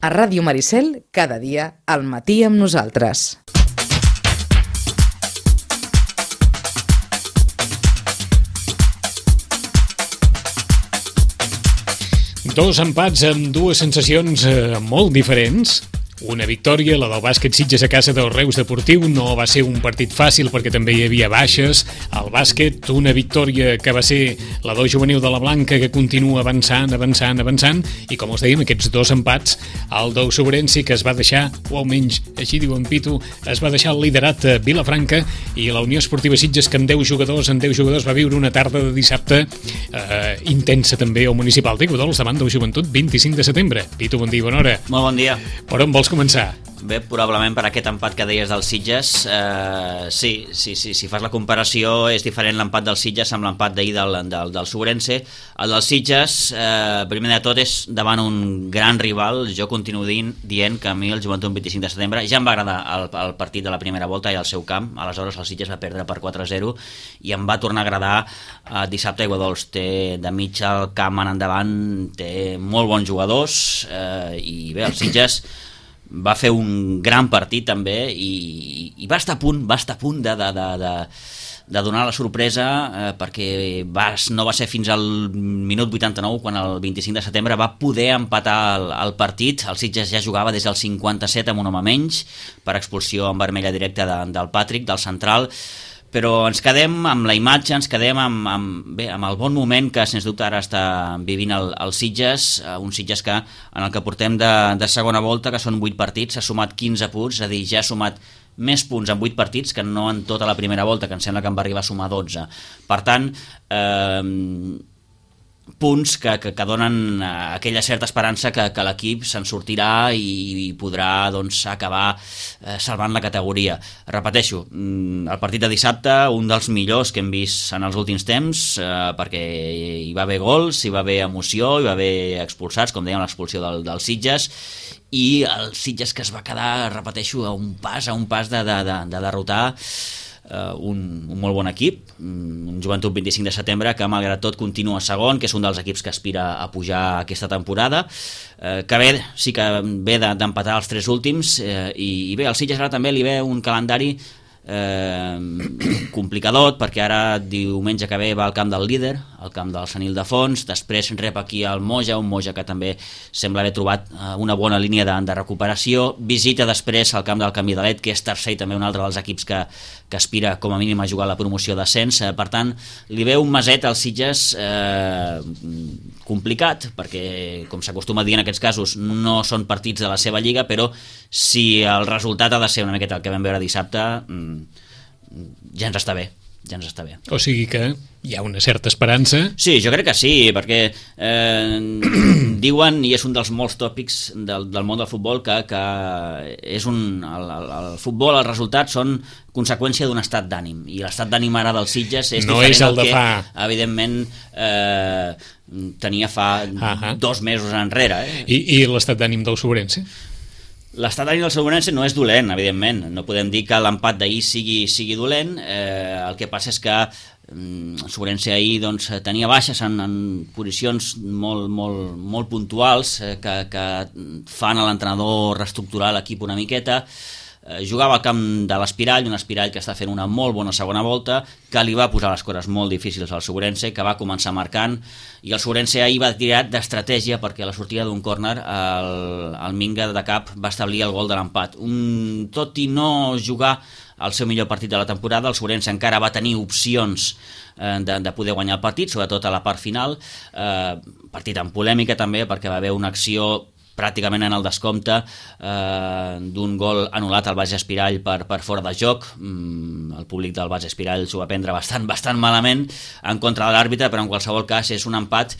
A Ràdio Maricel, cada dia, al matí amb nosaltres. Dos empats amb dues sensacions molt diferents. Una victòria, la del bàsquet Sitges a casa del Reus Deportiu, no va ser un partit fàcil perquè també hi havia baixes. Al bàsquet, una victòria que va ser la del juvenil de la Blanca, que continua avançant, i com us dèiem, aquests dos empats, el del Sobrense, que es va deixar, o almenys així diu en Pitu, es va deixar el liderat a Vilafranca, i la Unió Esportiva Sitges, que amb 10 jugadors va viure una tarda de dissabte intensa també al municipal de Godolls davant del Joventut, 25 de setembre. Pitu, bon dia, bona hora. Molt bon dia. Per on vols començar? Bé, probablement per aquest empat que deies del Sitges, sí, si fas la comparació és diferent l'empat del Sitges amb l'empat d'ahir del Sobrense. El del Sitges, primer de tot, és davant un gran rival. Jo continuo dient que a mi el Joventut 25 de setembre ja em va agradar el partit de la primera volta i al seu camp. Aleshores el Sitges va perdre per 4-0 i em va tornar a agradar dissabte a Godolls. Té de mig el camp en endavant, té molt bons jugadors i bé, el Sitges va fer un gran partit també i va estar a punt de donar la sorpresa perquè no va ser fins al minut 89 quan el 25 de setembre va poder empatar el partit. El Sitges ja jugava des del 57 amb un home menys per expulsió en vermella directa del Patrick, del central, però ens quedem amb la imatge, ens quedem amb el bon moment que sens dubte ara està vivint el Sitges, un Sitges que en el que portem de segona volta, que són 8 partits, s'ha sumat 15 punts, és a dir, ja ha sumat més punts en 8 partits que no en tota la primera volta, que em sembla que en va arribar a sumar 12. Per tant, punts que donen aquella certa esperança que l'equip se'n sortirà i podrà acabar salvant la categoria. Repeteixo, el partit de dissabte, un dels millors que hem vist en els últims temps, perquè hi va haver gols, hi va haver emoció, hi va haver expulsats, com dèiem, l'expulsió del Sitges, i el Sitges que es va quedar, repeteixo, a un pas de derrotar un molt bon equip, un Joventut 25 de setembre que malgrat tot continua segon, que és un dels equips que aspira a pujar aquesta temporada, que bé, sí que ve d'empatar els 3 últims, i bé, al Sitges ara també li ve un calendari complicadot, perquè ara diumenge que ve va al camp del líder, al camp del Sant Ildefons, després rep aquí el Moja, un Moja que també sembla haver trobat una bona línia de recuperació, visita després al camp del Camí de Let, que és tercer i també un altre dels equips que aspira com a mínim a jugar la promoció d'ascens. Per tant, li ve un meset al Sitges complicat, perquè com s'acostuma a dir en aquests casos no són partits de la seva lliga, però si el resultat ha de ser una miqueta el que vam veure dissabte, ja ens està bé. O sigui que hi ha una certa esperança. Sí, jo crec que sí, perquè diuen, i és un dels molts tòpics del món del futbol, que és el futbol, els resultats són conseqüència d'un estat d'ànim, i l'estat d'ànim ara del Sitges és diferent és el que, fa. Evidentment, tenia fa 2 mesos enrere. I l'estat d'ànim del Sobrense? L'estat d'ànim del Sobrense no és dolent, evidentment. No podem dir que l'empat d'ahir sigui dolent. El que passa és que el Sobrense ahir tenia baixes en posicions molt puntuals que fan a l'entrenador reestructurar l'equip una miqueta. Jugava al camp de l'Espirall, un Espirall que està fent una molt bona segona volta, que li va posar les coses molt difícils al Sobrense, que va començar marcant, i el Sobrense ahir va tirar d'estratègia perquè a la sortida d'un córner el Minga de cap va establir el gol de l'empat. Tot i no jugar el seu millor partit de la temporada, el Sobrense encara va tenir opcions de poder guanyar el partit, sobretot a la part final, partit amb polèmica també, perquè va haver una acció pràcticament en el descompte d'un gol anul·lat al Baix Espirall per fora de joc. El públic del Baix Espirall s'ho va prendre bastant malament en contra de l'àrbitre, però en qualsevol cas és un empat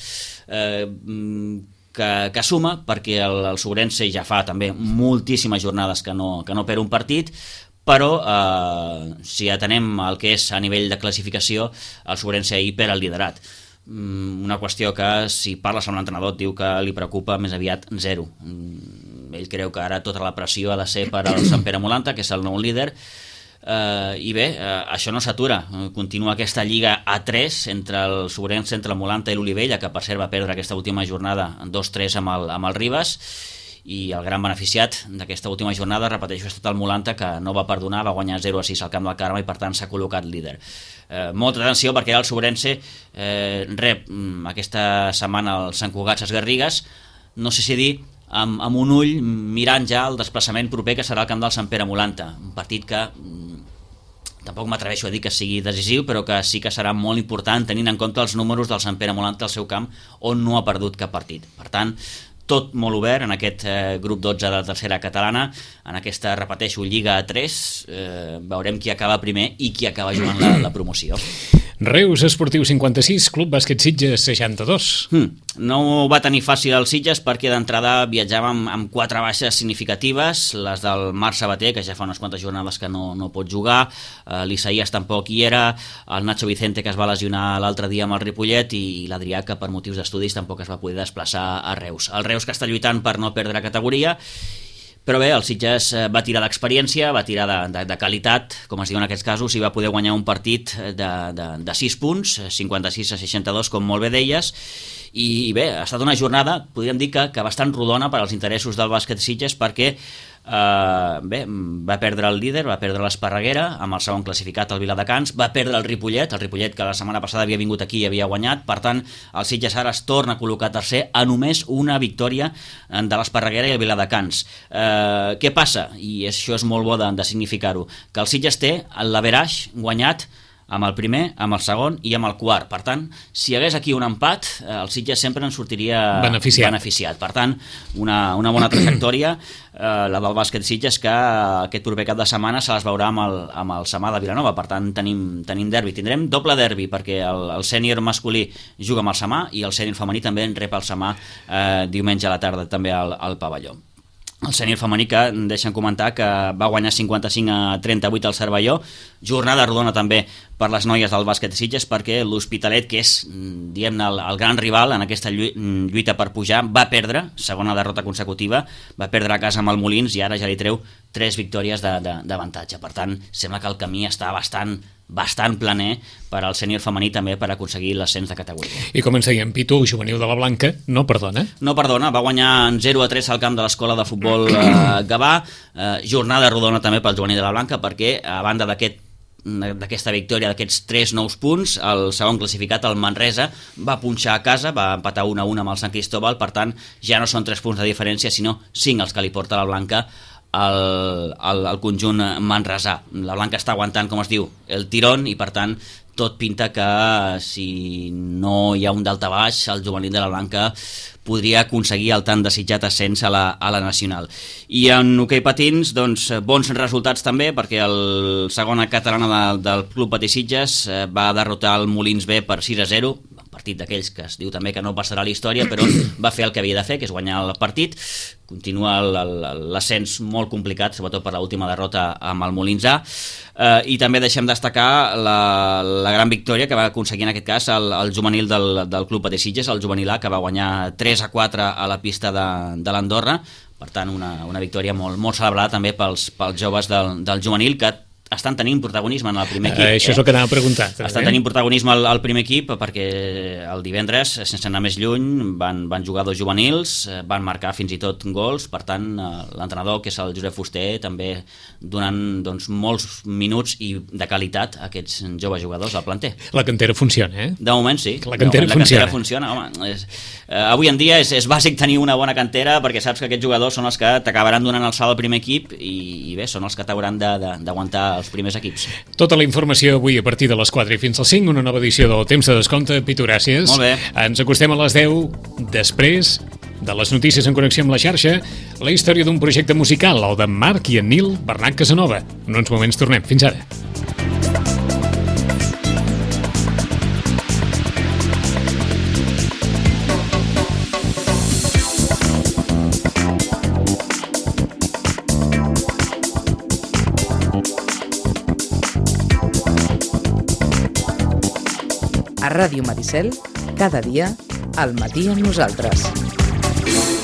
que suma, perquè el Sobrense ja fa també moltíssimes jornades que no perd un partit, però si atenem el que és a nivell de classificació, el Sobrense ahir perd el liderat. Una qüestió que, si parles amb l'entrenador, et diu que li preocupa més aviat 0. Ell creu que ara tota la pressió ha de ser per al Sant Pere Molanta, que és el nou líder, i bé, això no s'atura. Continua aquesta lliga a 3 entre el Sobrense, entre el Molanta i l'Olivella, que per cert va perdre aquesta última jornada 2-3 amb el Ribes, i el gran beneficiat d'aquesta última jornada, repeteixo, ha estat el Molanta, que no va perdonar, va guanyar 0-6 al camp del Carme i per tant s'ha col·locat líder. Molta atenció perquè el Sobrense rep aquesta setmana el Sant Cugat Ses Garrigues, no sé si dir amb un ull mirant ja el desplaçament proper que serà el camp del Sant Pere Molanta, un partit que tampoc m'atreveixo a dir que sigui decisiu, però que sí que serà molt important tenint en compte els números del Sant Pere Molanta al seu camp, on no ha perdut cap partit. Per tant, tot molt obert en aquest grup 12 de la tercera catalana, en aquesta, repeteixo, Lliga A3, veurem qui acaba primer i qui acaba jugant la promoció. Reus Esportiu 56, Club Bàsquet Sitges 62. No va tenir fàcil el Sitges perquè d'entrada viatjàvem amb 4 baixes significatives, les del Marc Sabater, que ja fa unes quantes jornades que no pot jugar, l'Isaías tampoc hi era, el Nacho Vicente, que es va lesionar l'altre dia amb el Ripollet, i l'Adrià, que per motius d'estudis tampoc es va poder desplaçar a Reus. El Reus, que està lluitant per no perdre categoria, però bé, el Sitges va tirar d'experiència, va tirar de qualitat, com es diu en aquests casos, i va poder guanyar un partit de 6 punts, 56-62, com molt bé deies, i bé, ha estat una jornada, podríem dir que bastant rodona per als interessos del bàsquet Sitges, perquè va perdre el líder, va perdre l'Esparreguera amb el segon classificat, el Viladecans, va perdre el Ripollet que la setmana passada havia vingut aquí i havia guanyat. Per tant, el Sitges ara es torna a col·locar tercer a només una victòria de l'Esparreguera i el Viladecans. Què passa? I això és molt bo de significar-ho, que el Sitges té l'averaix guanyat amb el primer, amb el segon i amb el quart. Per tant, si hi hagués aquí un empat, el Sitges sempre en sortiria beneficiat. Per tant, una bona trajectòria, la del bàsquet Sitges, que aquest proper cap de setmana se les veurà amb el Samà de Vilanova. Per tant, tenim derbi. Tindrem doble derbi, perquè el sènior masculí juga amb el Samà i el sènior femení també en rep el Samà diumenge a la tarda també al pavelló. El sènior femení, que deixen comentar que va guanyar 55-38 al Cervelló, jornada rodona també per les noies del bàsquet Sitges, perquè l'Hospitalet, que és, diguem-ne, el gran rival en aquesta lluita per pujar, va perdre, segona derrota consecutiva, va perdre a casa amb el Molins i ara ja li treu 3 victòries d'avantatge. Per tant, sembla que el camí està bastant planer per al sènior femení també per aconseguir l'ascens de categoria. I com ens dèiem, Pitu, juvenil de la Blanca, no perdona? No perdona, va guanyar 0-3 al camp de l'escola de futbol Gavà, jornada rodona també pel juvenil de la Blanca, perquè a banda d'aquesta victòria, d'aquests 3 nous punts, el segon classificat, el Manresa, va punxar a casa, va empatar 1-1 amb el Sant Cristóbal. Per tant, ja no són 3 punts de diferència, sinó 5 els que li porta la Blanca al conjunt manresà. La Blanca està aguantant, com es diu, el tirón, i per tant tot pinta que si no hi ha un daltabaix, el juvenil de la Blanca podria aconseguir el tan desitjat ascens a la nacional. I en hoquei patins, doncs, bons resultats també, perquè el segona catalana del Club Patí Sitges va derrotar el Molins B per 6-0, partit d'aquells que es diu també que no passarà a la història, però va fer el que havia de fer, que és guanyar el partit. Continua l'ascens molt complicat, sobretot per l'última derrota amb el Molins A, i també deixem destacar la gran victòria que va aconseguir en aquest cas el juvenil del Club Patí Sitges, el juvenil A, que va guanyar 3-4 a la pista de l'Andorra. Per tant, una victòria molt celebrada també pels joves del juvenil, que estan tenint protagonisme en el primer equip. Això és el que anava a preguntar. Estan tenint protagonisme al primer equip, perquè el divendres, sense anar més lluny, van jugar 2 juvenils, van marcar fins i tot gols. Per tant, l'entrenador, que és el Josep Fuster, també donant molts minuts i de qualitat a aquests joves jugadors al planter. La cantera funciona, eh? De moment sí. La cantera funciona. Home, avui en dia és bàsic tenir una bona cantera, perquè saps que aquests jugadors són els que t'acabaran donant el salt al primer equip i bé, són els que t'hauran d'aguantar els primers equips. Tota la informació avui a partir de les 4 i fins als 5, una nova edició del Temps de Descompte. Pitu, gràcies. Molt bé. Ens acostem a les 10, després de les notícies en connexió amb la xarxa, la història d'un projecte musical, el de Marc i en Nil Bernat Casanova. En uns moments tornem. Fins ara. A Ràdio Maricel, cada dia, al matí amb nosaltres.